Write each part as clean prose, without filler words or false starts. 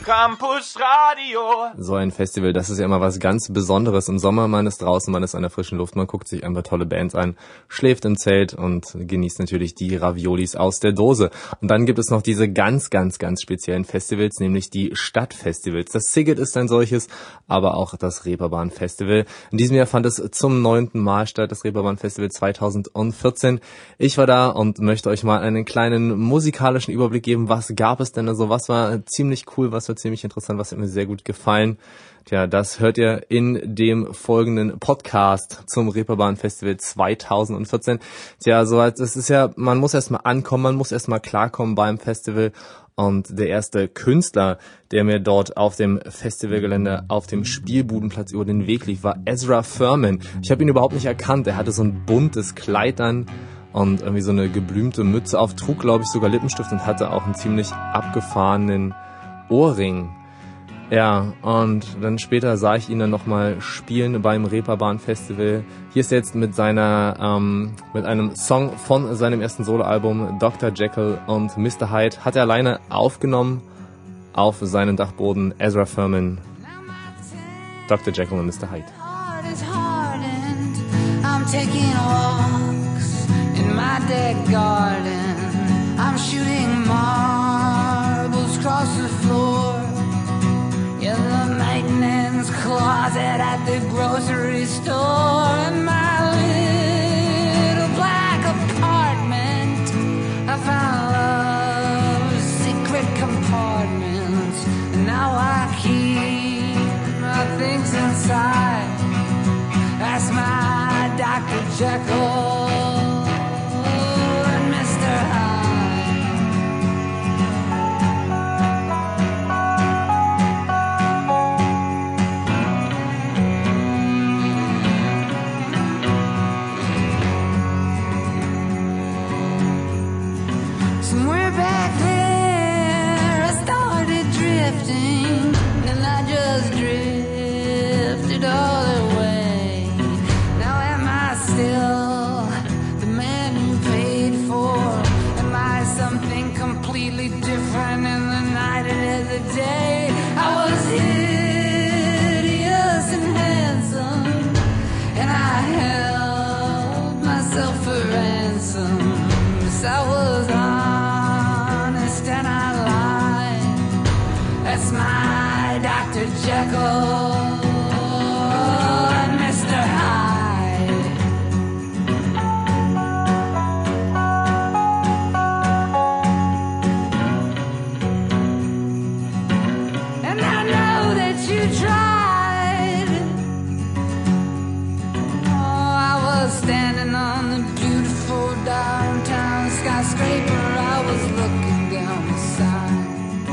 Campus Radio. So ein Festival, das ist ja immer was ganz Besonderes. Im Sommer, man ist draußen, man ist an der frischen Luft, man guckt sich einfach tolle Bands an, schläft im Zelt und genießt natürlich die Raviolis aus der Dose. Und dann gibt es noch diese ganz speziellen Festivals, nämlich die Stadtfestivals. Das Sziget ist ein solches, aber auch das Reeperbahn-Festival. In diesem Jahr fand es zum 9. Mal statt, das Reeperbahn-Festival 2014. Ich war da und möchte euch mal einen kleinen musikalischen Überblick geben. Was gab es denn also? Was war ziemlich cool, was war ziemlich interessant, was hat mir sehr gut gefallen? Tja, das hört ihr in dem folgenden Podcast zum Reeperbahn Festival 2014. Tja, so es ist ja, man muss erstmal ankommen, man muss erstmal klarkommen beim Festival. Und der erste Künstler, der mir dort auf dem Festivalgelände auf dem Spielbudenplatz über den Weg lief, war Ezra Furman. Ich habe ihn überhaupt nicht erkannt. Er hatte so ein buntes Kleid an und irgendwie so eine geblümte Mütze auf, trug, glaube ich, sogar Lippenstift und hatte auch einen ziemlich abgefahrenen Ohrring. Ja, und dann später sah ich ihn dann nochmal spielen beim Reeperbahn Festival. Hier ist er jetzt mit mit einem Song von seinem ersten Soloalbum Dr. Jekyll und Mr. Hyde. Hat er alleine aufgenommen auf seinem Dachboden. Ezra Furman, Dr. Jekyll und Mr. Hyde. I'm taking walks in my dead garden. I'm shooting marbles across the floor. In the maintenance closet at the grocery store. In my little black apartment, I found love's secret compartments. And now I keep my things inside. That's my Dr. Jekyll and Mr. Hyde. Somewhere back there I started drifting, and I just drifted all the way. Now am I still the man who paid for? Am I something completely different in the night and in the day? I was hideous and handsome, and I held myself for ransom. Yes, I was honest and I lied. That's my Dr. Jekyll and Mr. Hyde. And I know that you tried. Oh, I was standing on the beautiful downtown skyscraper. I was looking down the side.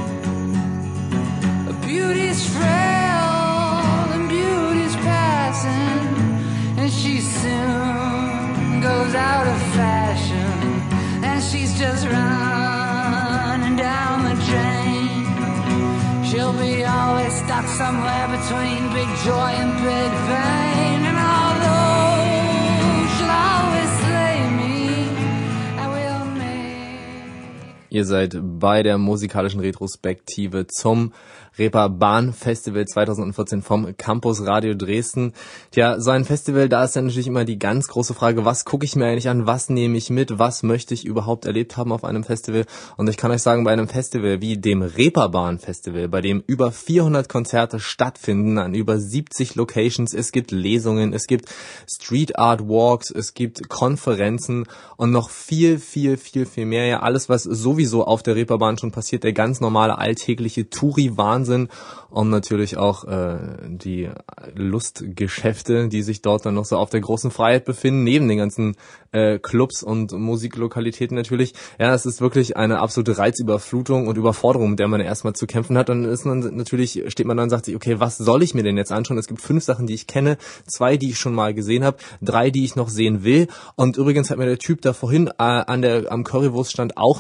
Beauty's frail and beauty's passing, and she soon goes out of fashion, and she's just running down the drain. She'll be always stuck somewhere between big joy and big pain, and although she'll always slay me, I will make. Ihr seid bei der musikalischen Retrospektive zum Reeperbahn Festival 2014 vom Campus Radio Dresden. Tja, so ein Festival, da ist ja natürlich immer die ganz große Frage, was gucke ich mir eigentlich an, was nehme ich mit, was möchte ich überhaupt erlebt haben auf einem Festival? Und ich kann euch sagen, bei einem Festival wie dem Reeperbahn Festival, bei dem über 400 Konzerte stattfinden an über 70 Locations, es gibt Lesungen, es gibt Street Art Walks, es gibt Konferenzen und noch viel mehr. Ja, alles, was sowieso auf der Reeperbahn schon passiert, der ganz normale alltägliche Touri-Wahnsinn und natürlich auch die Lustgeschäfte, die sich dort dann noch so auf der großen Freiheit befinden, neben den ganzen Clubs und Musiklokalitäten natürlich. Ja, es ist wirklich eine absolute Reizüberflutung und Überforderung, mit der man erstmal zu kämpfen hat. Dann ist man natürlich, steht man dann und sagt sich, okay, was soll ich mir denn jetzt anschauen? Es gibt 5 Sachen, die ich kenne, 2, die ich schon mal gesehen habe, 3, die ich noch sehen will. Und übrigens hat mir der Typ da vorhin am Currywurststand auch noch eine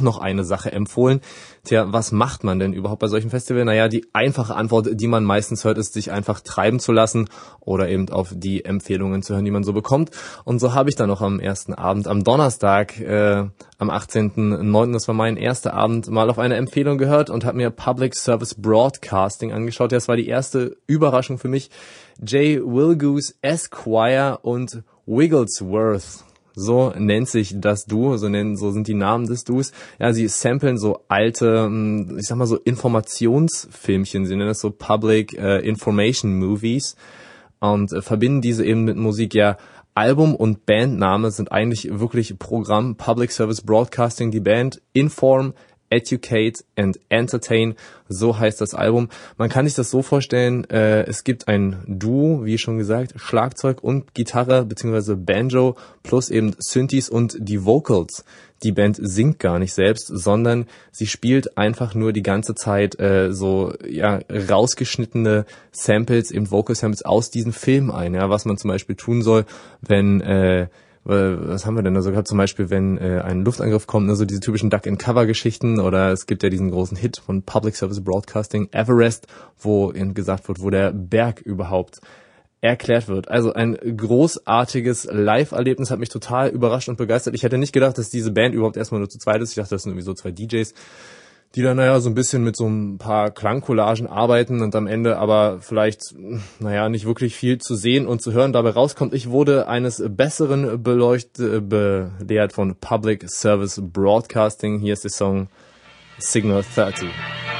Sache empfohlen. Tja, was macht man denn überhaupt bei solchen Festivals? Naja, die einfache Antwort, die man meistens hört, ist, sich einfach treiben zu lassen oder eben auf die Empfehlungen zu hören, die man so bekommt. Und so habe ich dann noch am ersten Abend, am Donnerstag, am 18.09., das war mein erster Abend, mal auf eine Empfehlung gehört und habe mir Public Service Broadcasting angeschaut. Das war die erste Überraschung für mich. J. Wilgoose Esquire und Wigglesworth. So nennt sich das Duo, so sind die Namen des Duos. Ja, sie samplen so alte, ich sag mal so Informationsfilmchen, sie nennen das so Public Information Movies und verbinden diese eben mit Musik. Ja, Album und Bandname sind eigentlich wirklich Programm, Public Service Broadcasting, die Band, Inform, Educate and Entertain, so heißt das Album. Man kann sich das so vorstellen, es gibt ein Duo, wie schon gesagt, Schlagzeug und Gitarre bzw. Banjo plus eben Synthes und die Vocals. Die Band singt gar nicht selbst, sondern sie spielt einfach nur die ganze Zeit rausgeschnittene Samples, eben Vocal Samples aus diesen Filmen ein. Ja, was man zum Beispiel tun soll, wenn was haben wir denn da so gehabt? Zum Beispiel, wenn ein Luftangriff kommt, ne, so diese typischen Duck-and-Cover-Geschichten, oder es gibt ja diesen großen Hit von Public Service Broadcasting, Everest, wo eben gesagt wird, wo der Berg überhaupt erklärt wird. Also ein großartiges Live-Erlebnis, hat mich total überrascht und begeistert. Ich hätte nicht gedacht, dass diese Band überhaupt erstmal nur zu zweit ist. Ich dachte, das sind irgendwie so zwei DJs, die dann, so ein bisschen mit so ein paar Klangcollagen arbeiten und am Ende aber vielleicht, nicht wirklich viel zu sehen und zu hören dabei rauskommt. Ich wurde eines Besseren belehrt von Public Service Broadcasting. Hier ist der Song Signal 30.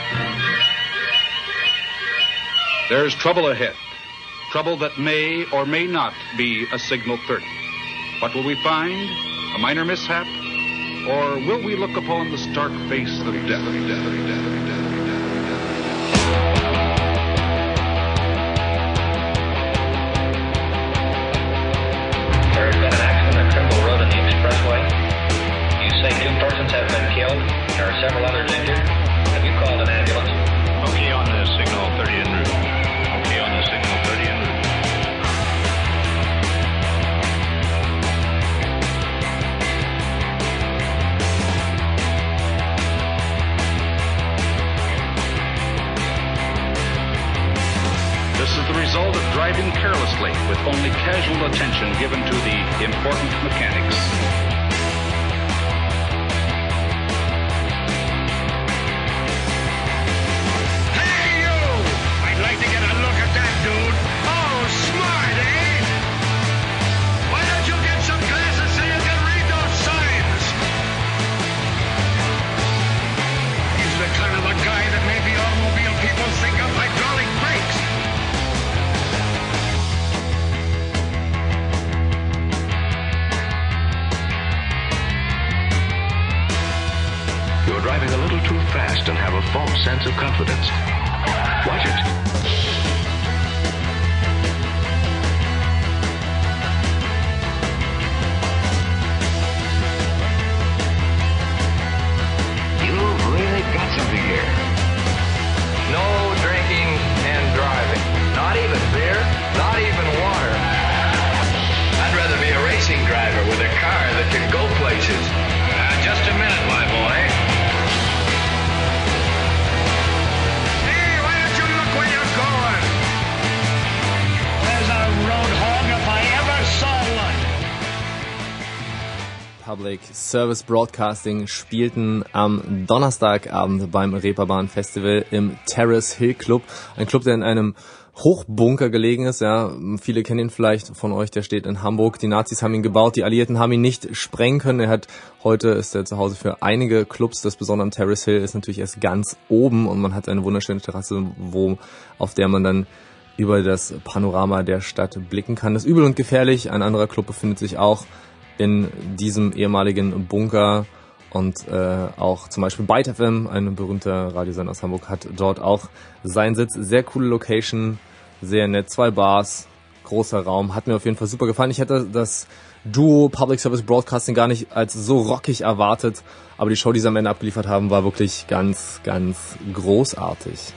There's trouble ahead. Trouble that may or may not be a Signal 30. What will we find? A minor mishap? Or will we look upon the stark face of death? There's been an accident at Trimble Road on the expressway. You say 2 persons have been killed. There are several others injured. Have you called an ambulance? Okay, on the Signal 30 en route. Okay, on the Signal 30 en route. This is the result of driving carelessly with only casual attention given to the important mechanics. Hey, you! I'd like to get a look at that dude. Oh, smart, eh? Why don't you get some glasses so you can read those signs? He's the kind of a guy that maybe automobile people think of hydraulic brakes. You're driving a little too fast and have a false sense of confidence. Watch it. You've really got something here. No drinking and driving. Not even beer, not even water. I'd rather be a racing driver with a car that can go places. Just a minute, my boy. Hey, why don't you look where you're going? There's a road hog if I ever saw one. Public Service Broadcasting spielten am Donnerstagabend beim Reeperbahn Festival im Terrace Hill Club. Ein Club, der in einem Hochbunker gelegen ist, ja. Viele kennen ihn vielleicht von euch, der steht in Hamburg. Die Nazis haben ihn gebaut, die Alliierten haben ihn nicht sprengen können. Heute ist er zu Hause für einige Clubs. Das Besondere am Terrace Hill ist natürlich erst ganz oben und man hat eine wunderschöne Terrasse, auf der man dann über das Panorama der Stadt blicken kann. Das ist übel und gefährlich. Ein anderer Club befindet sich auch in diesem ehemaligen Bunker. Und auch zum Beispiel Byte FM, ein berühmter Radiosender aus Hamburg, hat dort auch seinen Sitz. Sehr coole Location, sehr nett, 2 Bars, großer Raum. Hat mir auf jeden Fall super gefallen. Ich hätte das Duo Public Service Broadcasting gar nicht als so rockig erwartet. Aber die Show, die sie am Ende abgeliefert haben, war wirklich ganz, ganz großartig.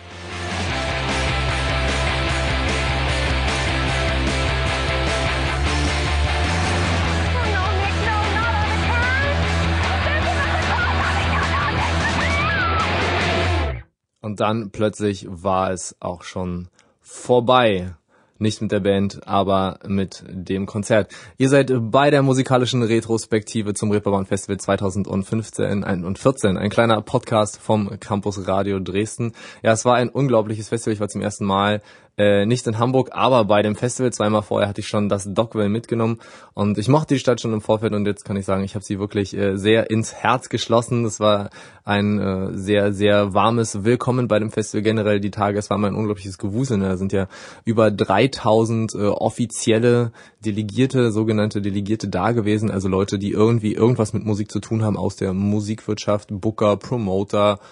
Und dann plötzlich war es auch schon vorbei. Nicht mit der Band, aber mit dem Konzert. Ihr seid bei der musikalischen Retrospektive zum Reeperbahn Festival 2015 und 14. Ein kleiner Podcast vom Campus Radio Dresden. Ja, es war ein unglaubliches Festival. Ich war zum ersten Mal nicht in Hamburg, aber bei dem Festival. Zweimal vorher hatte ich schon das Dockwell mitgenommen und ich mochte die Stadt schon im Vorfeld und jetzt kann ich sagen, ich habe sie wirklich sehr ins Herz geschlossen. Es war ein sehr, sehr warmes Willkommen bei dem Festival generell die Tage. Es war mal ein unglaubliches Gewusel. Da sind ja über 3000 offizielle Delegierte, sogenannte Delegierte da gewesen, also Leute, die irgendwie irgendwas mit Musik zu tun haben aus der Musikwirtschaft, Booker, Promoter,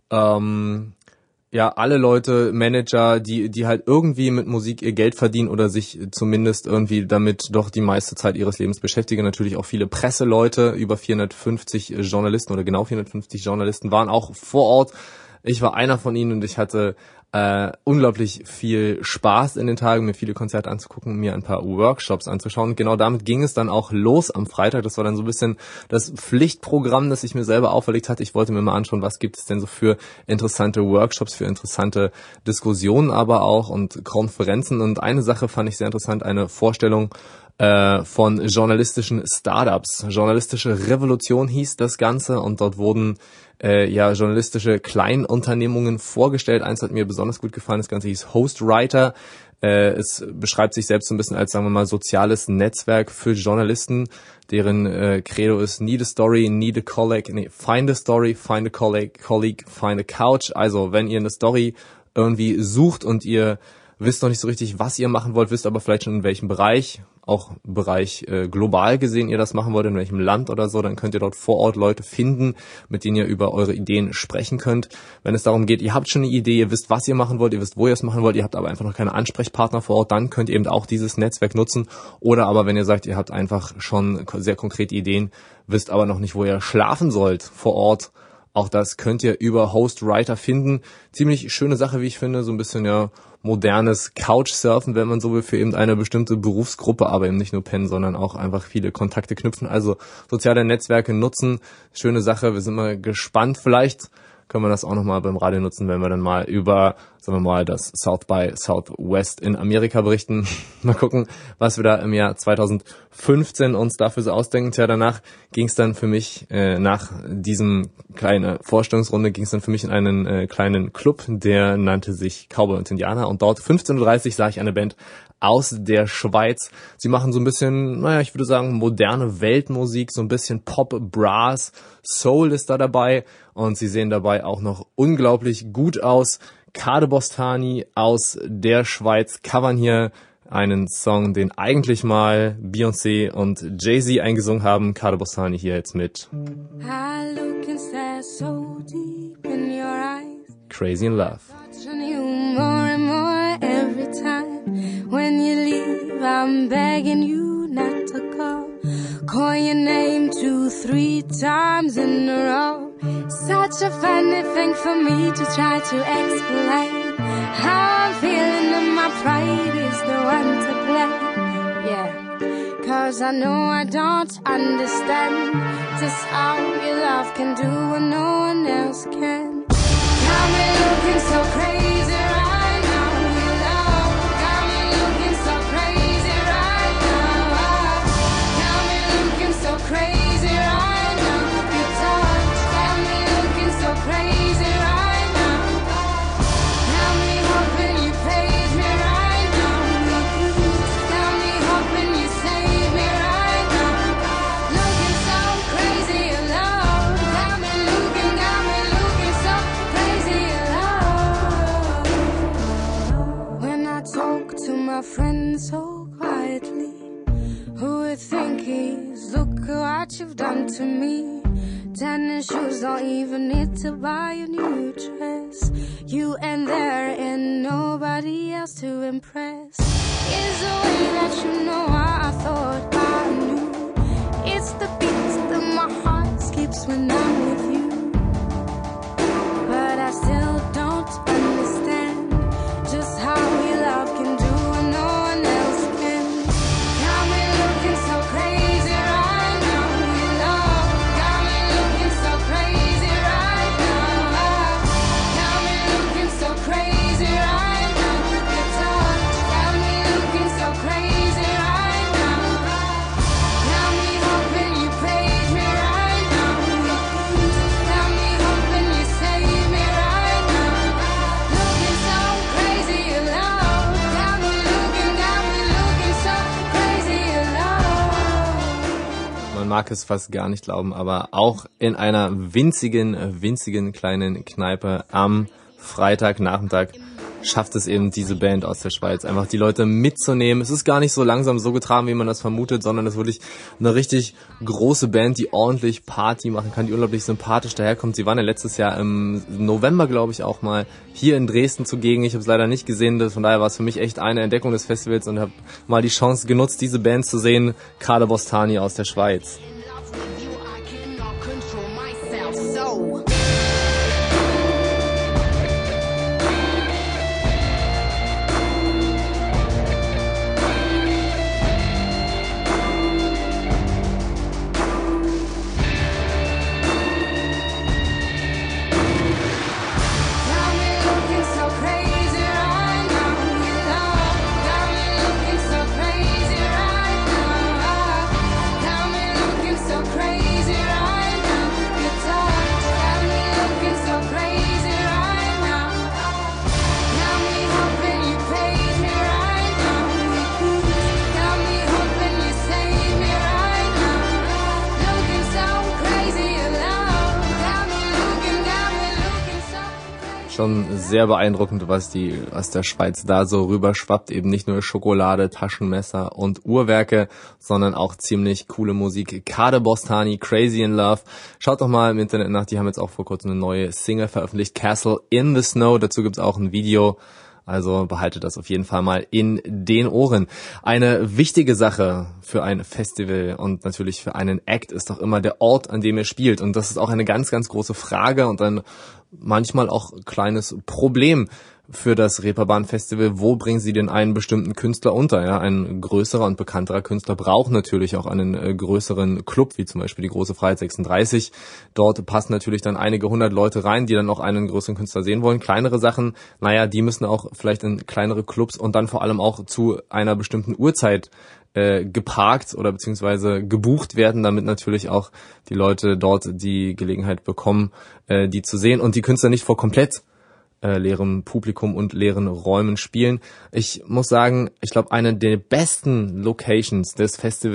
ja, alle Leute, Manager, die halt irgendwie mit Musik ihr Geld verdienen oder sich zumindest irgendwie damit doch die meiste Zeit ihres Lebens beschäftigen. Natürlich auch viele Presseleute, über 450 Journalisten oder genau 450 Journalisten waren auch vor Ort. Ich war einer von ihnen und ich hatte unglaublich viel Spaß in den Tagen, mir viele Konzerte anzugucken, mir ein paar Workshops anzuschauen. Und genau damit ging es dann auch los am Freitag. Das war dann so ein bisschen das Pflichtprogramm, das ich mir selber auferlegt hatte. Ich wollte mir mal anschauen, was gibt es denn so für interessante Workshops, für interessante Diskussionen aber auch und Konferenzen. Und eine Sache fand ich sehr interessant, eine Vorstellung von journalistischen Startups. Journalistische Revolution hieß das Ganze und dort wurden journalistische Kleinunternehmungen vorgestellt. Eins hat mir besonders gut gefallen, das Ganze hieß Hostwriter. Es beschreibt sich selbst so ein bisschen als, sagen wir mal, soziales Netzwerk für Journalisten, deren Credo ist need a story, need a colleague, find a story, find a colleague, find a couch. Also wenn ihr eine Story irgendwie sucht und ihr wisst noch nicht so richtig, was ihr machen wollt, wisst aber vielleicht schon in welchem Bereich, auch Bereich global gesehen ihr das machen wollt, in welchem Land oder so, dann könnt ihr dort vor Ort Leute finden, mit denen ihr über eure Ideen sprechen könnt. Wenn es darum geht, ihr habt schon eine Idee, ihr wisst, was ihr machen wollt, ihr wisst, wo ihr es machen wollt, ihr habt aber einfach noch keine Ansprechpartner vor Ort, dann könnt ihr eben auch dieses Netzwerk nutzen. Oder aber wenn ihr sagt, ihr habt einfach schon sehr konkrete Ideen, wisst aber noch nicht, wo ihr schlafen sollt vor Ort, auch das könnt ihr über Hostwriter finden. Ziemlich schöne Sache, wie ich finde, so ein bisschen ja modernes Couchsurfen, wenn man so will, für eben eine bestimmte Berufsgruppe, aber eben nicht nur pennen, sondern auch einfach viele Kontakte knüpfen. Also soziale Netzwerke nutzen, schöne Sache. Wir sind mal gespannt. Vielleicht können wir das auch nochmal beim Radio nutzen, wenn wir dann mal über, sagen wir mal, das South by Southwest in Amerika berichten. Mal gucken, was wir da im Jahr 2015 uns dafür so ausdenken. Tja, danach ging es dann für mich, nach diesem kleinen Vorstellungsrunde, ging es dann für mich in einen kleinen Club, der nannte sich Cowboy und Indianer. Und dort 15:30 Uhr sah ich eine Band aus der Schweiz. Sie machen so ein bisschen, naja, ich würde sagen, moderne Weltmusik, so ein bisschen Pop, Brass, Soul ist da dabei und sie sehen dabei auch noch unglaublich gut aus. Kade Bostani aus der Schweiz covern hier einen Song, den eigentlich mal Beyoncé und Jay-Z eingesungen haben. Kade Bostani hier jetzt mit I look and stare so deep in your eyes. Crazy in Love. Watching you more and more every time. When you leave, I'm begging you not to go. Call your name 2-3 times in a row. Such a funny thing for me to try to explain how I'm feeling and my pride is the one to blame. Yeah, 'cause I know I don't understand just how your love can do what no one else can. Got me looking so crazy right now. Your love got me looking so crazy right now. Got me looking so crazy right now. Your touch got me looking so crazy right now. Got me hoping you praise me right now. Got me hoping you save me right now. Looking so crazy in love. Got me looking so crazy in love. When I talk to my friends so quietly, who would think is, look what you've done to me. Tennis shoes, don't even need to buy a new dress. You and there and nobody else to impress. Is the way that you know I thought I knew. It's the beat that my heart skips when I'm with you. But I still don't understand just how your love can do what no one else can. Got me looking so crazy right now. Your love got me looking so crazy right now. Got me looking mag es fast gar nicht glauben, aber auch in einer winzigen kleinen Kneipe am Freitagnachmittag schafft es eben diese Band aus der Schweiz, einfach die Leute mitzunehmen. Es ist gar nicht so langsam so getragen, wie man das vermutet, sondern es ist wirklich eine richtig große Band, die ordentlich Party machen kann, die unglaublich sympathisch daherkommt. Sie waren ja letztes Jahr im November, glaube ich, auch mal hier in Dresden zugegen. Ich habe es leider nicht gesehen, von daher war es für mich echt eine Entdeckung des Festivals und habe mal die Chance genutzt, diese Band zu sehen. Kade Bostani aus der Schweiz. Schon sehr beeindruckend, was aus der Schweiz da so rüberschwappt. Eben nicht nur Schokolade, Taschenmesser und Uhrwerke, sondern auch ziemlich coole Musik. Kade Bostani, Crazy in Love. Schaut doch mal im Internet nach, die haben jetzt auch vor kurzem eine neue Single veröffentlicht, Castle in the Snow. Dazu gibt's auch ein Video. Also behaltet das auf jeden Fall mal in den Ohren. Eine wichtige Sache für ein Festival und natürlich für einen Act ist doch immer der Ort, an dem er spielt. Und das ist auch eine ganz, ganz große Frage und ein manchmal auch kleines Problem für das Reeperbahn-Festival. Wo bringen Sie denn einen bestimmten Künstler unter? Ja, ein größerer und bekannterer Künstler braucht natürlich auch einen größeren Club, wie zum Beispiel die Große Freiheit 36. Dort passen natürlich dann einige 100 Leute rein, die dann auch einen größeren Künstler sehen wollen. Kleinere Sachen, naja, die müssen auch vielleicht in kleinere Clubs und dann vor allem auch zu einer bestimmten Uhrzeit geparkt oder beziehungsweise gebucht werden, damit natürlich auch die Leute dort die Gelegenheit bekommen, die zu sehen und die Künstler nicht vor komplett leerem Publikum und leeren Räumen spielen. Ich muss sagen, ich glaube, eine der besten Locations des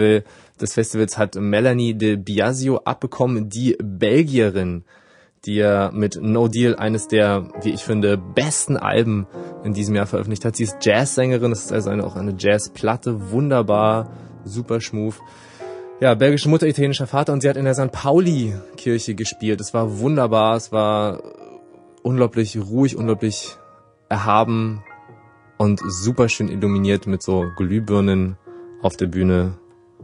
Festivals hat Melanie de Biasio abbekommen, die Belgierin, die ja mit No Deal eines der, wie ich finde, besten Alben in diesem Jahr veröffentlicht hat. Sie ist Jazzsängerin, das ist also auch eine Jazzplatte, wunderbar, super schmooth. Ja, belgische Mutter, italienischer Vater und sie hat in der St. Pauli-Kirche gespielt. Es war wunderbar, es war unglaublich ruhig, unglaublich erhaben und super schön illuminiert mit so Glühbirnen auf der Bühne.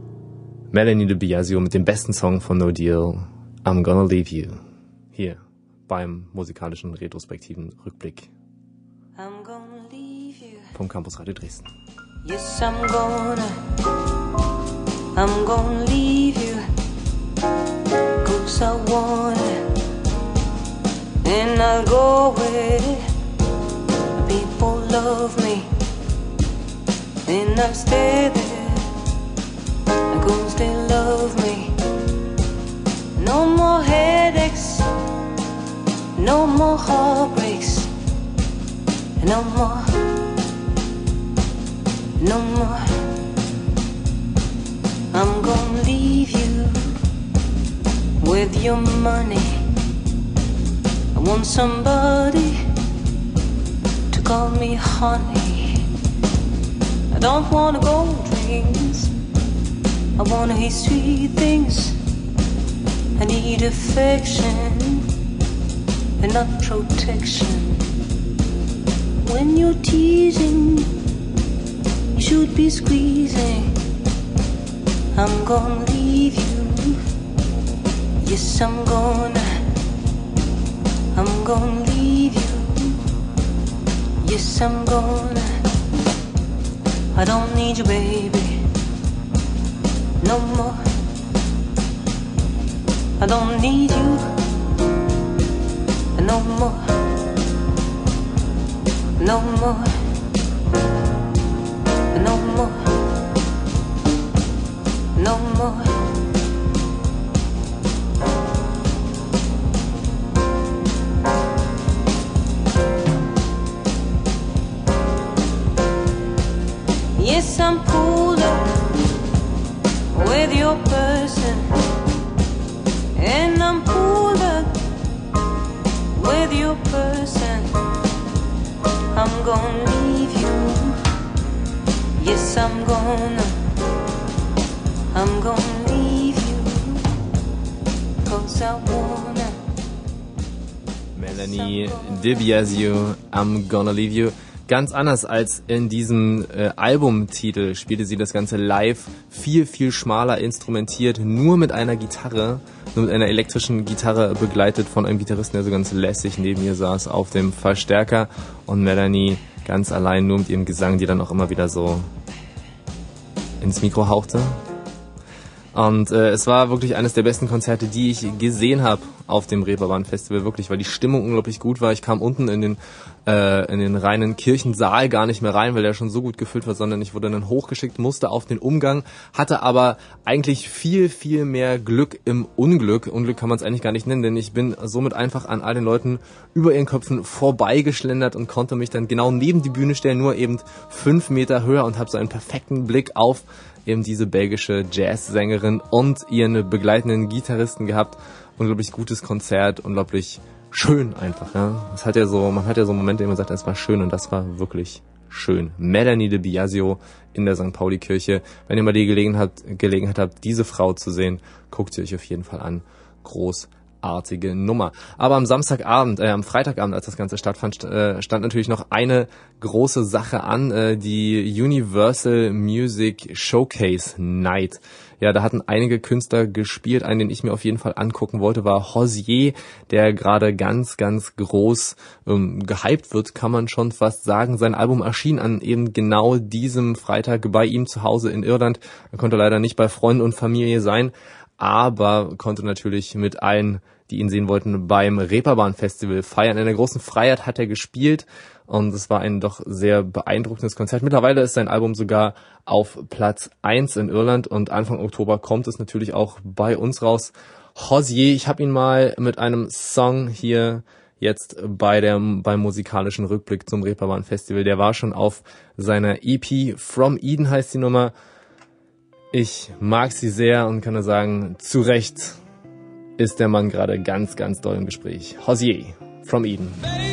Melanie de Biasio mit dem besten Song von No Deal, I'm Gonna Leave You. Hier beim musikalischen retrospektiven Rückblick vom Campus Radio Dresden. Yes, I'm gonna leave you, 'cause I want it, and I'll go with it. The people love me, and I'll stay there. They're gonna still love me. No more headaches, no more heartbreaks, no more. I'm gonna leave you with your money. I want somebody to call me honey. I don't wanna gold rings, I wanna hear sweet things. I need affection and not protection. When you're teasing, you should be squeezing. I'm gonna leave you. Yes, I'm gonna leave you. Yes, I'm gonna. I don't need you, baby, no more. I don't need you no more, no more, no more, no more. Yes, I'm pulled up with your person. and I'm pulled up with your person. I'm gonna leave you. Yes, I'm gonna leave you. 'Cause I wanna. Melanie DiBiasio, I'm Gonna Leave You. Ganz anders als in diesem Albumtitel spielte sie das Ganze live viel, viel schmaler instrumentiert, nur mit einer Gitarre, nur mit einer elektrischen Gitarre begleitet von einem Gitarristen, der so ganz lässig neben ihr saß auf dem Verstärker, und Melanie ganz allein nur mit ihrem Gesang, die dann auch immer wieder so ins Mikro hauchte. Und es war wirklich eines der besten Konzerte, die ich gesehen habe auf dem Reeperbahn Festival, wirklich, weil die Stimmung unglaublich gut war. Ich kam unten in den reinen Kirchensaal gar nicht mehr rein, weil der schon so gut gefüllt war, sondern ich wurde dann hochgeschickt, musste auf den Umgang, hatte aber eigentlich viel, viel mehr Glück im Unglück. Unglück kann man es eigentlich gar nicht nennen, denn ich bin somit einfach an all den Leuten über ihren Köpfen vorbeigeschlendert und konnte mich dann genau neben die Bühne stellen, nur eben 5 Meter höher, und habe so einen perfekten Blick auf eben diese belgische Jazzsängerin und ihren begleitenden Gitarristen gehabt. Unglaublich gutes Konzert, unglaublich schön einfach. Ja. Man hat ja so Momente, in denen man sagt, es war schön, und das war wirklich schön. Melanie DiBiasio in der St. Pauli-Kirche. Wenn ihr mal die Gelegenheit habt, diese Frau zu sehen, guckt sie euch auf jeden Fall an. Großartige Nummer. Aber am Freitagabend, als das Ganze stattfand, stand natürlich noch eine große Sache an, die Universal Music Showcase Night. Ja, da hatten einige Künstler gespielt. Einen, den ich mir auf jeden Fall angucken wollte, war Hozier, der gerade ganz, ganz groß gehypt wird, kann man schon fast sagen. Sein Album erschien an eben genau diesem Freitag bei ihm zu Hause in Irland. Er konnte leider nicht bei Freunden und Familie sein, aber konnte natürlich mit allen, die ihn sehen wollten, beim Reeperbahn Festival feiern. In der großen Freiheit hat er gespielt, und es war ein doch sehr beeindruckendes Konzert. Mittlerweile ist sein Album sogar auf Platz 1 in Irland, und Anfang Oktober kommt es natürlich auch bei uns raus. Hozier, ich habe ihn mal mit einem Song hier jetzt beim musikalischen Rückblick zum Reeperbahn Festival. Der war schon auf seiner EP From Eden, heißt die Nummer. Ich mag sie sehr und kann nur sagen, zu Recht ist der Mann gerade ganz, ganz doll im Gespräch. Hozier, From Eden.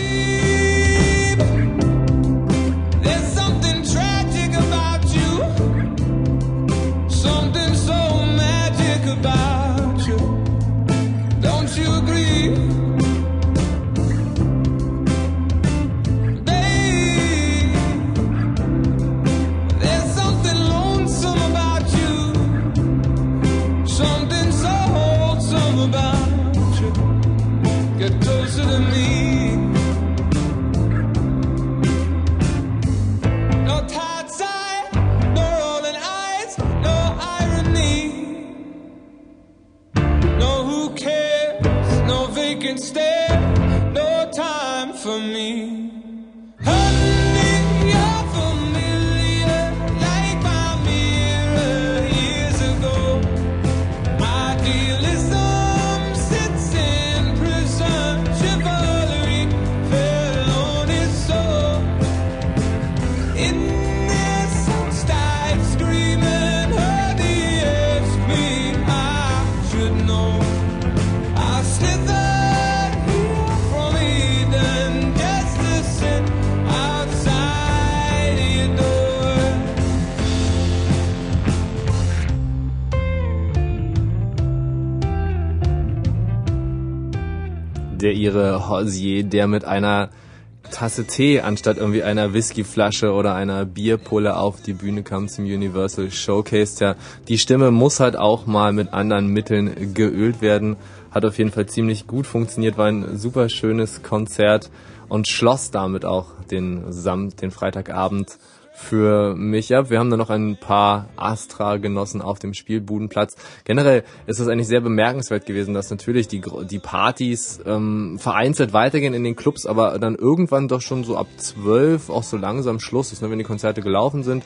Der ihre Hozier, der mit einer Tasse Tee anstatt irgendwie einer Whiskyflasche oder einer Bierpulle auf die Bühne kam zum Universal Showcase. Ja, die Stimme muss halt auch mal mit anderen Mitteln geölt werden. Hat auf jeden Fall ziemlich gut funktioniert, war ein super schönes Konzert und schloss damit auch den Freitagabend für mich ab. Wir haben dann noch ein paar Astra genossen auf dem Spielbudenplatz. Generell ist es eigentlich sehr bemerkenswert gewesen, dass natürlich die Partys vereinzelt weitergehen in den Clubs, aber dann irgendwann doch schon so ab 12 auch so langsam Schluss ist, ne, wenn die Konzerte gelaufen sind.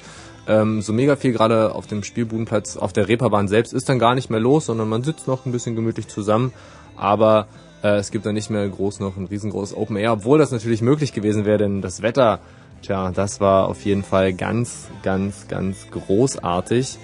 So mega viel gerade auf dem Spielbudenplatz, auf der Reeperbahn selbst ist dann gar nicht mehr los, sondern man sitzt noch ein bisschen gemütlich zusammen, aber es gibt dann nicht mehr noch ein riesengroßes Open Air, obwohl das natürlich möglich gewesen wäre, denn das Wetter, tja, das war auf jeden Fall ganz, ganz, ganz großartig.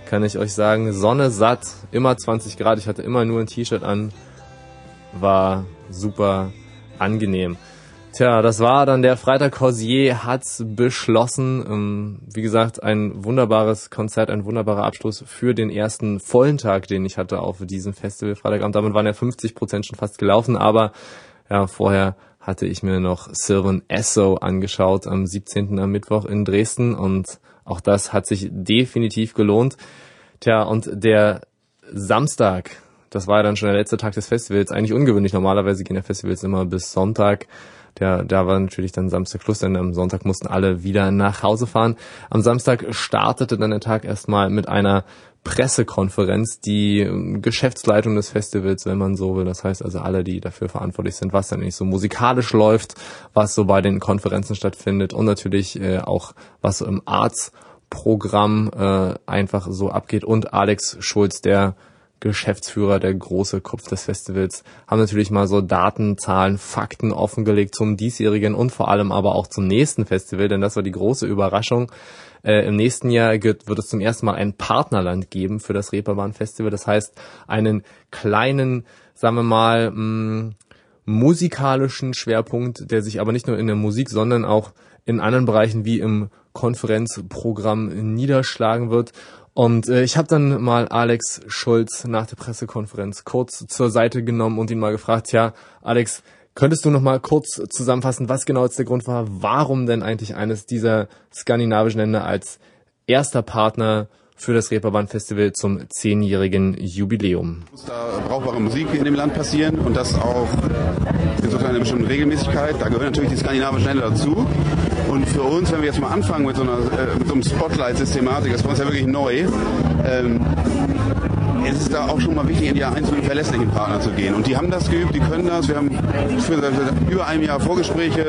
kann ich euch sagen. Sonne satt, immer 20 Grad. Ich hatte immer nur ein T-Shirt an. War super angenehm. Tja, das war dann der Freitag. Corsier hat's beschlossen. Wie gesagt, ein wunderbares Konzert, ein wunderbarer Abschluss für den ersten vollen Tag, den ich hatte auf diesem Festival Freitagabend. Damit waren ja 50% schon fast gelaufen, aber ja, vorher hatte ich mir noch Sylvan Esso angeschaut am 17. am Mittwoch in Dresden und auch das hat sich definitiv gelohnt. Tja, und der Samstag, das war ja dann schon der letzte Tag des Festivals, eigentlich ungewöhnlich. Normalerweise gehen ja Festivals immer bis Sonntag. Da war natürlich dann Samstag Schluss, denn am Sonntag mussten alle wieder nach Hause fahren. Am Samstag startete dann der Tag erstmal mit einer Pressekonferenz, die Geschäftsleitung des Festivals, wenn man so will. Das heißt also alle, die dafür verantwortlich sind, was dann nicht so musikalisch läuft, was so bei den Konferenzen stattfindet und natürlich auch was so im Arts-Programm einfach so abgeht. Und Alex Schulz, der Geschäftsführer, der große Kopf des Festivals, haben natürlich mal so Daten, Zahlen, Fakten offengelegt zum diesjährigen und vor allem aber auch zum nächsten Festival, denn das war die große Überraschung. Im nächsten Jahr wird es zum ersten Mal ein Partnerland geben für das Reeperbahn Festival. Das heißt, einen kleinen, sagen wir mal, musikalischen Schwerpunkt, der sich aber nicht nur in der Musik, sondern auch in anderen Bereichen wie im Konferenzprogramm niederschlagen wird. Und ich habe dann mal Alex Schulz nach der Pressekonferenz kurz zur Seite genommen und ihn mal gefragt, ja, Alex, könntest du noch mal kurz zusammenfassen, was genau jetzt der Grund war, warum denn eigentlich eines dieser skandinavischen Länder als erster Partner für das Reeperbahn Festival zum 10-jährigen Jubiläum? Muss da brauchbare Musik in dem Land passieren und das auch insofern eine bestimmte Regelmäßigkeit. Da gehören natürlich die skandinavischen Länder dazu. Und für uns, wenn wir jetzt mal anfangen mit so einem Spotlight-Systematik, das ist für uns ja wirklich neu, ist es da auch schon mal wichtig, in die Jahr 1 zu einem verlässlichen Partner zu gehen. Und die haben das geübt, die können das. Wir haben für über einem Jahr Vorgespräche,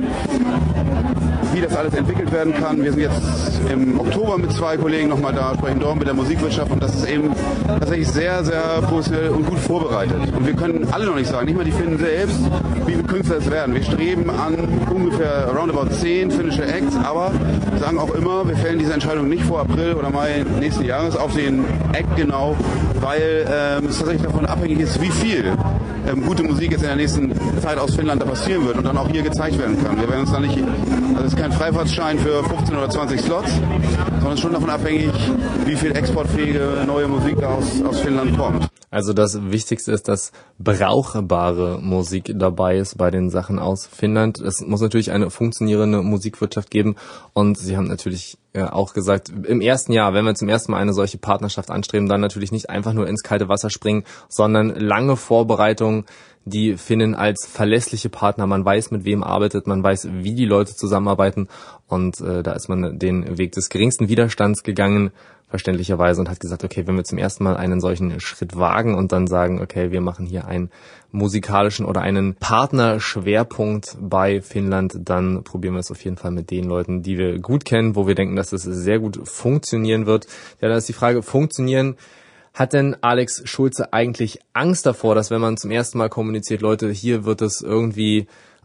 wie das alles entwickelt werden kann. Wir sind jetzt im Oktober mit 2 Kollegen nochmal da, sprechen dort mit der Musikwirtschaft und das ist eben tatsächlich sehr, sehr professionell und gut vorbereitet. Und wir können alle noch nicht sagen, nicht mal die Finnen selbst, wie viele Künstler es werden. Wir streben an ungefähr roundabout 10 finnische Acts, aber sagen auch immer, wir fällen diese Entscheidung nicht vor April oder Mai nächsten Jahres auf den Act genau, weil es tatsächlich davon abhängig ist, wie viel gute Musik jetzt in der nächsten Zeit aus Finnland da passieren wird und dann auch hier gezeigt werden kann. Wir werden uns da nicht, also es ist kein Freifahrtschein für 15 oder 20 Slots, sondern es ist schon davon abhängig, wie viel exportfähige neue Musik da aus Finnland kommt. Also das Wichtigste ist, dass brauchbare Musik dabei ist bei den Sachen aus Finnland. Es muss natürlich eine funktionierende Musikwirtschaft geben und sie haben natürlich auch gesagt, im ersten Jahr, wenn wir zum ersten Mal eine solche Partnerschaft anstreben, dann natürlich nicht einfach nur ins kalte Wasser springen, sondern lange Vorbereitung, die Finnen als verlässliche Partner. Man weiß, mit wem arbeitet, man weiß, wie die Leute zusammenarbeiten und da ist man den Weg des geringsten Widerstands gegangen, verständlicherweise, und hat gesagt, okay, wenn wir zum ersten Mal einen solchen Schritt wagen und dann sagen, okay, wir machen hier einen musikalischen oder einen Partnerschwerpunkt bei Finnland, dann probieren wir es auf jeden Fall mit den Leuten, die wir gut kennen, wo wir denken, dass es sehr gut funktionieren wird. Ja, dann ist die Frage, funktionieren. Hat denn Alex Schulze eigentlich Angst davor, dass wenn man zum ersten Mal kommuniziert, Leute, hier wird es irgendwie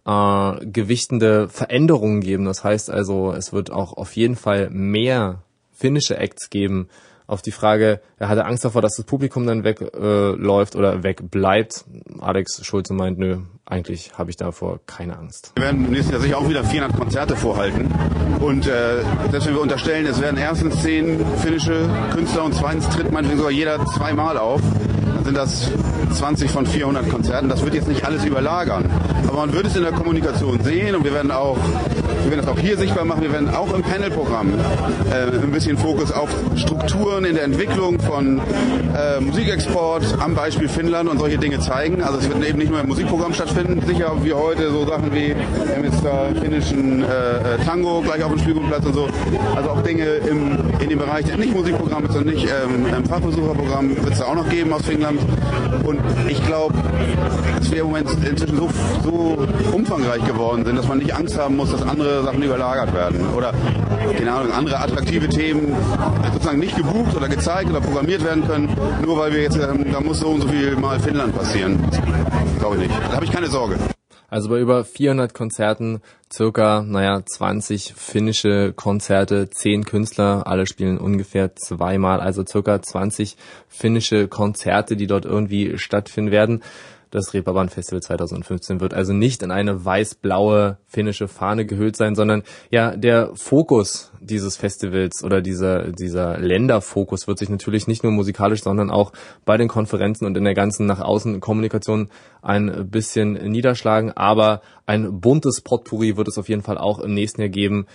gewichtende Veränderungen geben? Das heißt also, es wird auch auf jeden Fall mehr finnische Acts geben. Auf die Frage, er hatte Angst davor, dass das Publikum dann wegläuft oder wegbleibt. Alex Schulze meint, nö, eigentlich habe ich davor keine Angst. Wir werden nächstes Jahr sicher auch wieder 400 Konzerte vorhalten. Und selbst wenn wir unterstellen, es werden erstens 10 finnische Künstler und zweitens tritt meinetwegen sogar jeder 2-mal auf, dann sind das 20 von 400 Konzerten. Das wird jetzt nicht alles überlagern. Aber man wird es in der Kommunikation sehen und wir werden das auch hier sichtbar machen. Wir werden auch im Panelprogramm ein bisschen Fokus auf Strukturen in der Entwicklung von Musikexport am Beispiel Finnland und solche Dinge zeigen. Also es wird eben nicht nur im Musikprogramm stattfinden, sicher wie heute so Sachen wie wir haben jetzt da finnischen Tango gleich auf dem Spielplatz und so. Also auch Dinge in dem Bereich, der nicht Musikprogramm ist, sondern nicht im Fachbesucherprogramm, wird es da auch noch geben aus Finnland. Und ich glaube, dass wir im Moment inzwischen so umfangreich geworden sind, dass man nicht Angst haben muss, dass andere Sachen überlagert werden. Oder, keine Ahnung, andere attraktive Themen sozusagen nicht gebucht oder gezeigt oder programmiert werden können, nur weil wir jetzt, da muss so und so viel mal Finnland passieren. Glaube ich nicht. Da habe ich keine Sorge. Also bei über 400 Konzerten circa, 20 finnische Konzerte, 10 Künstler, alle spielen ungefähr zweimal, also circa 20 finnische Konzerte, die dort irgendwie stattfinden werden. Das Reeperbahn Festival 2015 wird also nicht in eine weiß-blaue finnische Fahne gehüllt sein, sondern ja, der Fokus dieses Festivals oder dieser Länderfokus wird sich natürlich nicht nur musikalisch, sondern auch bei den Konferenzen und in der ganzen nach außen Kommunikation ein bisschen niederschlagen. Aber ein buntes Potpourri wird es auf jeden Fall auch im nächsten Jahr geben.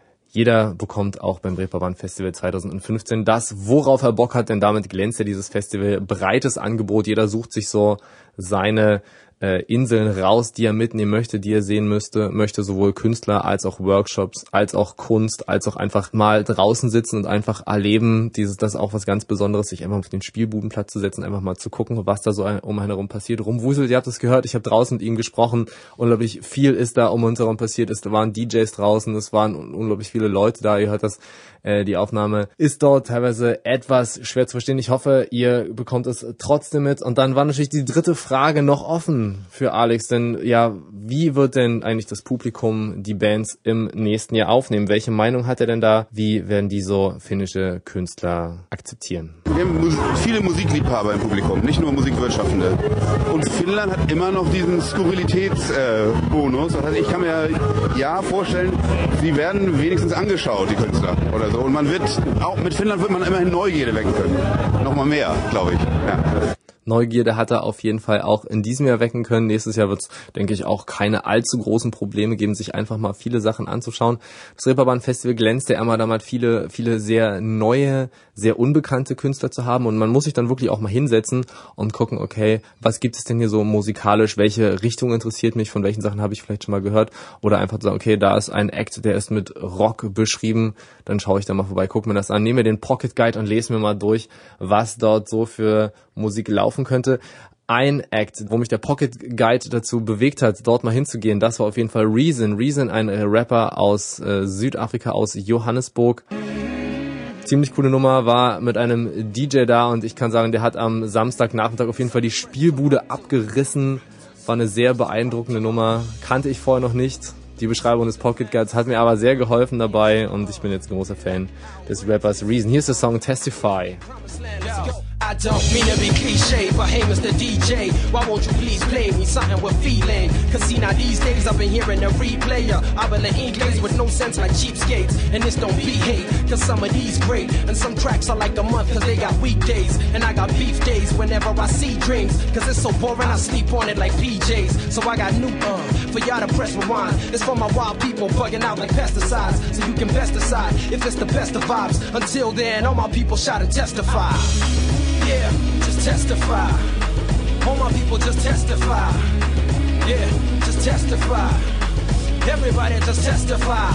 Jeder bekommt auch beim Reeperbahn Festival 2015 das, worauf er Bock hat, denn damit glänzt ja dieses Festival. Breites Angebot, jeder sucht sich so seine Inseln raus, die er mitnehmen möchte, die er sehen möchte sowohl Künstler als auch Workshops, als auch Kunst, als auch einfach mal draußen sitzen und einfach erleben, das ist auch was ganz Besonderes, sich einfach auf den Spielbudenplatz zu setzen, einfach mal zu gucken, was da so um einen herum passiert, rumwuselt. Ihr habt es gehört, ich habe draußen mit ihm gesprochen, unglaublich viel ist da um uns herum passiert, es waren DJs draußen, es waren unglaublich viele Leute da, ihr hört das, die Aufnahme ist dort teilweise etwas schwer zu verstehen. Ich hoffe, ihr bekommt es trotzdem mit. Und dann war natürlich die dritte Frage noch offen für Alex, denn ja, wie wird denn eigentlich das Publikum die Bands im nächsten Jahr aufnehmen? Welche Meinung hat er denn da? Wie werden die so finnische Künstler akzeptieren? Wir haben viele Musikliebhaber im Publikum, nicht nur Musikwirtschaftende. Und Finnland hat immer noch diesen Skurrilitätsbonus. Das heißt, ich kann mir vorstellen, sie werden wenigstens angeschaut, die Künstler oder so. Und man wird, auch mit Finnland wird man immerhin Neugierde wecken können. Nochmal mehr, glaube ich. Ja. Neugierde hat er auf jeden Fall auch in diesem Jahr wecken können. Nächstes Jahr wird es, denke ich, auch keine allzu großen Probleme geben, sich einfach mal viele Sachen anzuschauen. Das Reeperbahn Festival glänzt ja immer damit, viele sehr neue, sehr unbekannte Künstler zu haben. Und man muss sich dann wirklich auch mal hinsetzen und gucken, okay, was gibt es denn hier so musikalisch? Welche Richtung interessiert mich? Von welchen Sachen habe ich vielleicht schon mal gehört? Oder einfach sagen, okay, da ist ein Act, der ist mit Rock beschrieben. Dann schaue ich da mal vorbei, gucke mir das an, nehme mir den Pocket Guide und lese mir mal durch, was dort so für Musik laufen könnte. Ein Act, wo mich der Pocket Guide dazu bewegt hat, dort mal hinzugehen, das war auf jeden Fall Reason. Reason, ein Rapper aus Südafrika, aus Johannesburg. Ziemlich coole Nummer, war mit einem DJ da und ich kann sagen, der hat am Samstagnachmittag auf jeden Fall die Spielbude abgerissen. War eine sehr beeindruckende Nummer, kannte ich vorher noch nicht. Die Beschreibung des Pocket Guides hat mir aber sehr geholfen dabei und ich bin jetzt ein großer Fan des Rappers Reason. Hier ist der Song Testify. I don't mean to be cliche, but hey Mr. DJ, why won't you please play me something with feeling? Cause see now these days I've been hearing a replayer. I been in English with no sense like cheapskates. And this don't be hate, cause some of these great. And some tracks are like the month cause they got weekdays. And I got beef days whenever I see dreams. Cause it's so boring I sleep on it like PJs. So I got new for y'all to press rewind. It's for my wild people bugging out like pesticides. So you can best decide if it's the best of vibes. Until then all my people shout and testify. Yeah, just testify. All my people just testify. Yeah, just testify. Everybody just testify.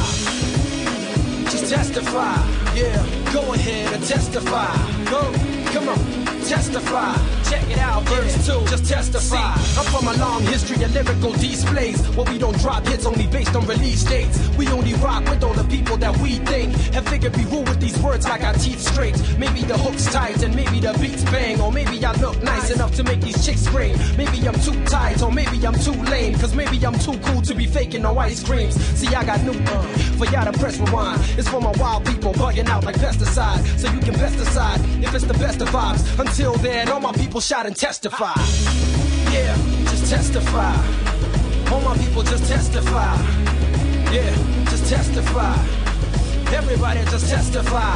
Just testify. Yeah, go ahead and testify. Go, come on, testify. Check it out, verse 2, just testify. I'm from a long history of lyrical displays. Where we don't drop hits only based on release dates. We only rock with all the people that we think have figured we rule with these words like our teeth straight. Maybe the hook's tight and maybe the beats bang. Or maybe I look nice enough to make these chicks scream. Maybe I'm too tight or maybe I'm too lame. Cause maybe I'm too cool to be faking no ice creams. See I got new for y'all to press rewind. It's for my wild people bugging out like pesticide. So you can best decide if it's the best of vibes. Until then all my people shout and testify. Yeah, just testify. All my people just testify. Yeah, just testify. Everybody just testify.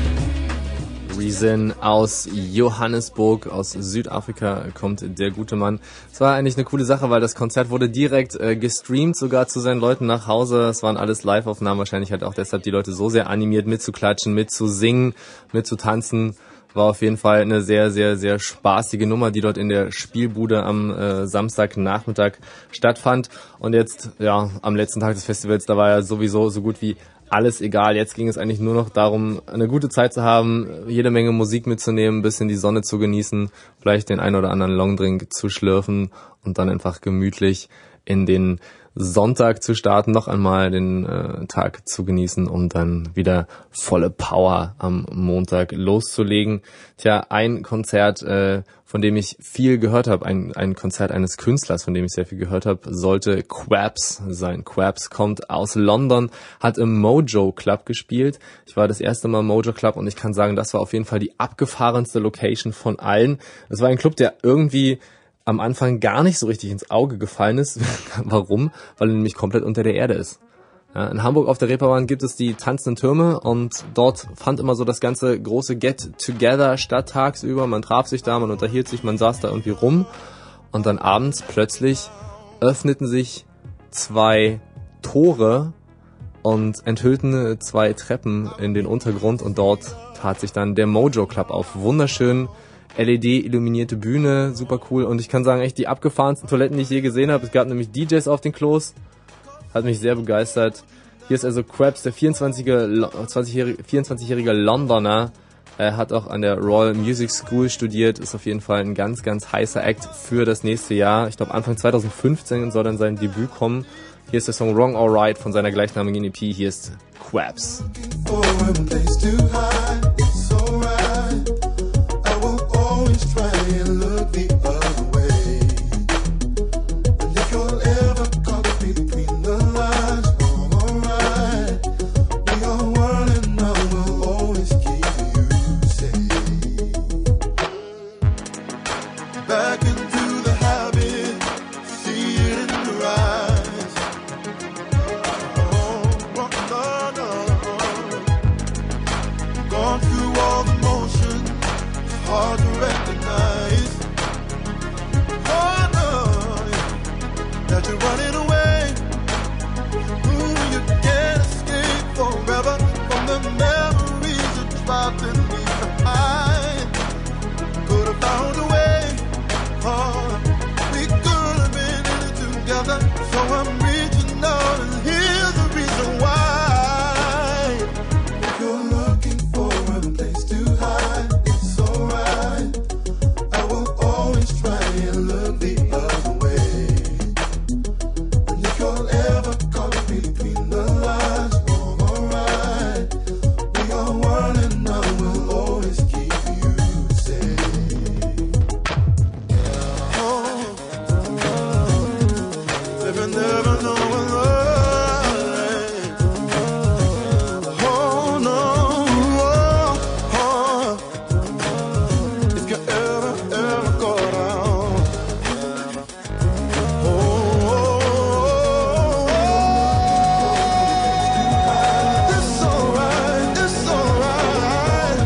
Reason aus Johannesburg, aus Südafrika kommt der gute Mann. Es war eigentlich eine coole Sache, weil das Konzert wurde direkt gestreamt, sogar zu seinen Leuten nach Hause. Es waren alles Live-Aufnahmen, wahrscheinlich halt auch deshalb die Leute so sehr animiert mitzuklatschen, mitzusingen, mitzutanzen. War auf jeden Fall eine sehr, sehr, sehr spaßige Nummer, die dort in der Spielbude am Samstagnachmittag stattfand. Und jetzt, ja, am letzten Tag des Festivals, da war ja sowieso so gut wie alles egal. Jetzt ging es eigentlich nur noch darum, eine gute Zeit zu haben, jede Menge Musik mitzunehmen, ein bisschen die Sonne zu genießen, vielleicht den ein oder anderen Longdrink zu schlürfen und dann einfach gemütlich in den Sonntag zu starten, noch einmal den Tag zu genießen, um dann wieder volle Power am Montag loszulegen. Tja, ein Konzert, von dem ich viel gehört habe, ein Konzert eines Künstlers, von dem ich sehr viel gehört habe, sollte Quabs sein. Quabs kommt aus London, hat im Mojo Club gespielt. Ich war das erste Mal im Mojo Club und ich kann sagen, das war auf jeden Fall die abgefahrenste Location von allen. Es war ein Club, der irgendwie am Anfang gar nicht so richtig ins Auge gefallen ist. Warum? Weil er nämlich komplett unter der Erde ist. Ja, in Hamburg auf der Reeperbahn gibt es die tanzenden Türme und dort fand immer so das ganze große Get-Together statt tagsüber. Man traf sich da, man unterhielt sich, man saß da irgendwie rum und dann abends plötzlich öffneten sich 2 Tore und enthüllten 2 Treppen in den Untergrund und dort tat sich dann der Mojo Club auf. Wunderschön. LED-illuminierte Bühne, super cool. Und ich kann sagen, echt die abgefahrensten Toiletten, die ich je gesehen habe. Es gab nämlich DJs auf den Klos. Hat mich sehr begeistert. Hier ist also Quabs, der 24-jährige Londoner. Er hat auch an der Royal Music School studiert. Ist auf jeden Fall ein ganz, ganz heißer Act für das nächste Jahr. Ich glaube, Anfang 2015 soll dann sein Debüt kommen. Hier ist der Song Wrong or Right von seiner gleichnamigen EP. Hier ist Quabs. Try and look the other way. And if you'll ever caught me between the lines, alright. We are one and I will always keep you safe. Back into the habit, see it in your eyes. Oh, no. Gone through all the motions, hard to recognize. Oh no, that you're running away. Ooh, you can't escape forever from the memories you tried to leave behind. Could have found a way. Oh, we could have been in it together. So I'm reaching out, and here's the reason why. If you're looking for a place to hide, it's alright. I will always try and look the other way. And if you'll ever caught me between the lines, alright. We are one and I will always keep you safe. Oh, never know when oh no, if you ever go down, it's alright, it's alright,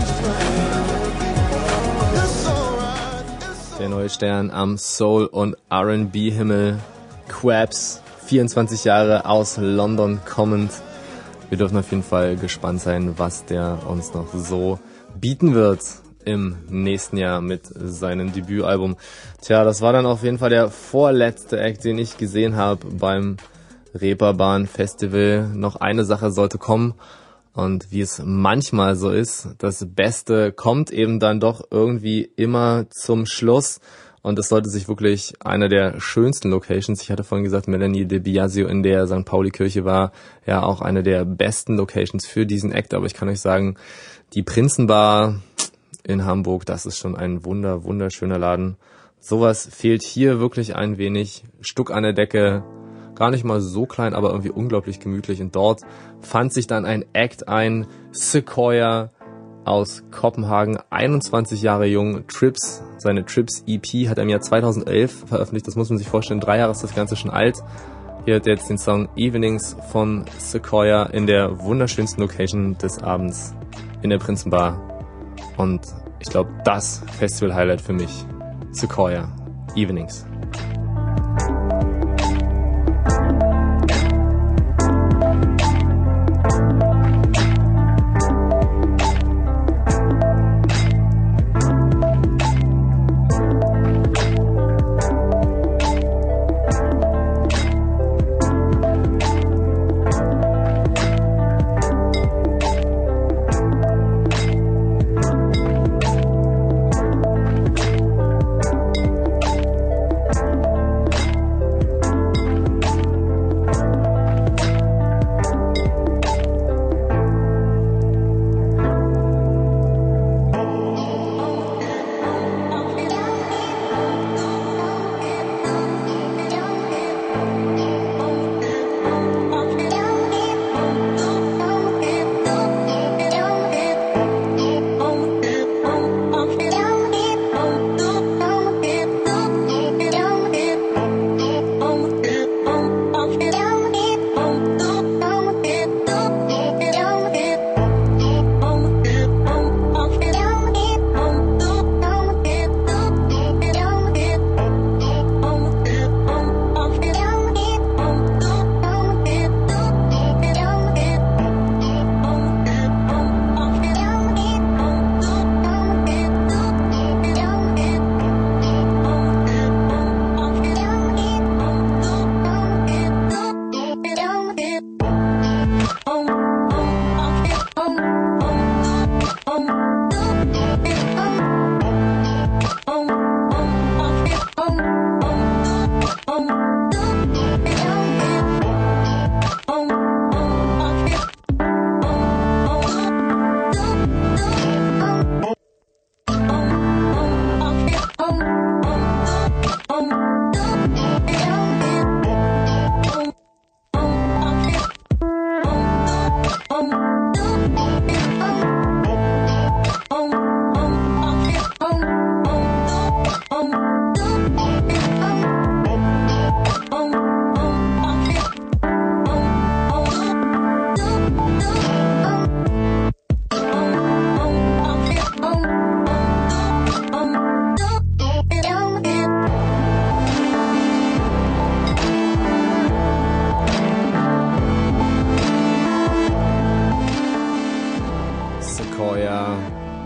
it's alright. Der neue Stern am Soul- und R&B-Himmel. Quabs, 24 Jahre aus London kommend. Wir dürfen auf jeden Fall gespannt sein, was der uns noch so bieten wird im nächsten Jahr mit seinem Debütalbum. Tja, das war dann auf jeden Fall der vorletzte Act, den ich gesehen habe beim Reeperbahn Festival. Noch eine Sache sollte kommen und wie es manchmal so ist, das Beste kommt eben dann doch irgendwie immer zum Schluss. Und es sollte sich wirklich einer der schönsten Locations, ich hatte vorhin gesagt, Melanie de Biasio in der St. Pauli-Kirche war ja auch eine der besten Locations für diesen Act. Aber ich kann euch sagen, die Prinzenbar in Hamburg, das ist schon ein wunderschöner Laden. Sowas fehlt hier wirklich ein wenig. Stuck an der Decke, gar nicht mal so klein, aber irgendwie unglaublich gemütlich. Und dort fand sich dann ein Act ein, Sequoia aus Kopenhagen, 21 Jahre jung, Trips, seine Trips EP hat er im Jahr 2011 veröffentlicht, das muss man sich vorstellen, 3 Jahre ist das Ganze schon alt. Hier hört ihr jetzt den Song Evenings von Sequoia in der wunderschönsten Location des Abends in der Prinzenbar. Und ich glaube, das Festival-Highlight für mich, Sequoia, Evenings.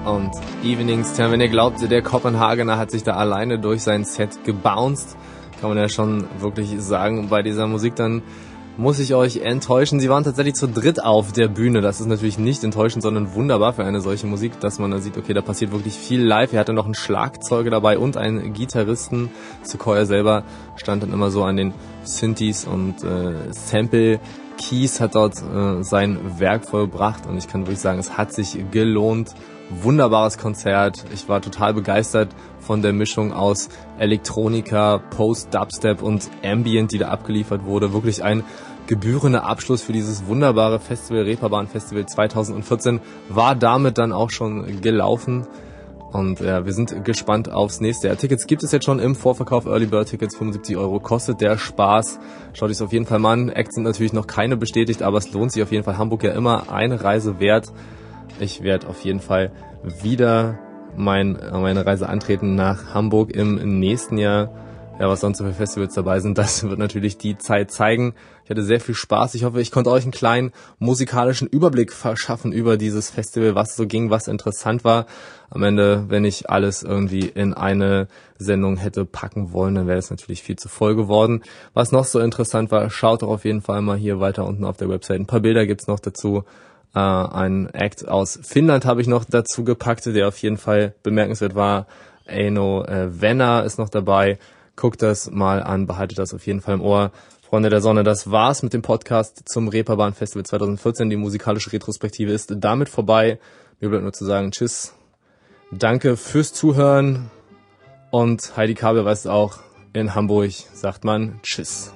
und Evening Stand. Wenn ihr glaubt, der Kopenhagener hat sich da alleine durch sein Set gebounced, kann man ja schon wirklich sagen, bei dieser Musik dann muss ich euch enttäuschen. Sie waren tatsächlich zu dritt auf der Bühne. Das ist natürlich nicht enttäuschend, sondern wunderbar für eine solche Musik, dass man da sieht, okay, da passiert wirklich viel live. Er hatte noch einen Schlagzeuger dabei und einen Gitarristen. Sequoia selber stand dann immer so an den Synthes und Sample Keys, hat dort sein Werk vollbracht und ich kann wirklich sagen, es hat sich gelohnt. Wunderbares Konzert. Ich war total begeistert von der Mischung aus Elektronika, Post-Dubstep und Ambient, die da abgeliefert wurde. Wirklich ein gebührender Abschluss für dieses wunderbare Festival. Reeperbahn Festival 2014 war damit dann auch schon gelaufen. Und ja, wir sind gespannt aufs nächste Jahr. Tickets gibt es jetzt schon im Vorverkauf. Early Bird Tickets, 75 € kostet der Spaß. Schaut euch auf jeden Fall mal an. Acts sind natürlich noch keine bestätigt, aber es lohnt sich auf jeden Fall. Hamburg ja immer eine Reise wert. Ich werde auf jeden Fall wieder meine Reise antreten nach Hamburg im nächsten Jahr. Ja, was sonst für Festivals dabei sind, das wird natürlich die Zeit zeigen. Ich hatte sehr viel Spaß. Ich hoffe, ich konnte euch einen kleinen musikalischen Überblick verschaffen über dieses Festival, was so ging, was interessant war. Am Ende, wenn ich alles irgendwie in eine Sendung hätte packen wollen, dann wäre das natürlich viel zu voll geworden. Was noch so interessant war, schaut doch auf jeden Fall mal hier weiter unten auf der Website. Ein paar Bilder gibt's noch dazu. Ein Act aus Finnland habe ich noch dazu gepackt, der auf jeden Fall bemerkenswert war. Eino Venner ist noch dabei. Guckt das mal an, behaltet das auf jeden Fall im Ohr. Freunde der Sonne, das war's mit dem Podcast zum Reeperbahn Festival 2014. Die musikalische Retrospektive ist damit vorbei. Mir bleibt nur zu sagen, tschüss. Danke fürs Zuhören. Und Heidi Kabel weiß auch, in Hamburg sagt man tschüss.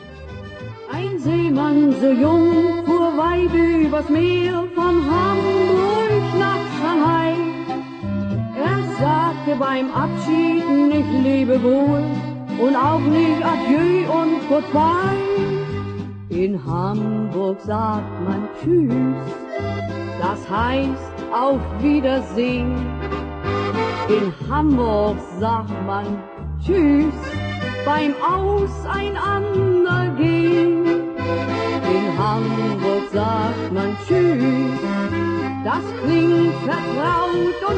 Ein Seemann so jung fuhr weit übers Meer von Hamburg nach Shanghai. Er sagte beim Abschied nicht Lebewohl und auch nicht Adieu und Goodbye. In Hamburg sagt man Tschüss, das heißt auf Wiedersehen. In Hamburg sagt man Tschüss beim Auseinandergehen. In Hamburg sagt man Tschüss, das klingt vertraut und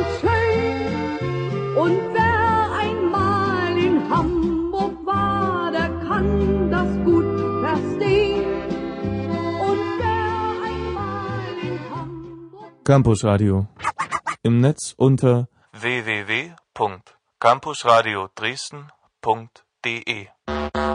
schön. Und wer einmal in Hamburg war, der kann das gut verstehen. Und wer einmal in Hamburg... Campus Radio. Im Netz unter www.campusradio Dresden.de